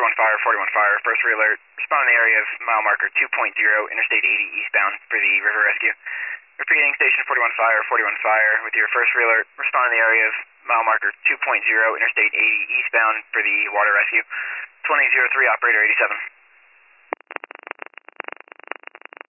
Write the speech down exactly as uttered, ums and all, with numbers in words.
forty-one Fire, forty-one Fire, first re-alert. Respond in the area of mile marker two point zero, Interstate eighty eastbound for the river rescue. Repeating, Station forty-one Fire, forty-one Fire, with your first re-alert. Respond in the area of mile marker two point zero, Interstate eighty eastbound for the water rescue. twenty oh three, Operator eighty-seven.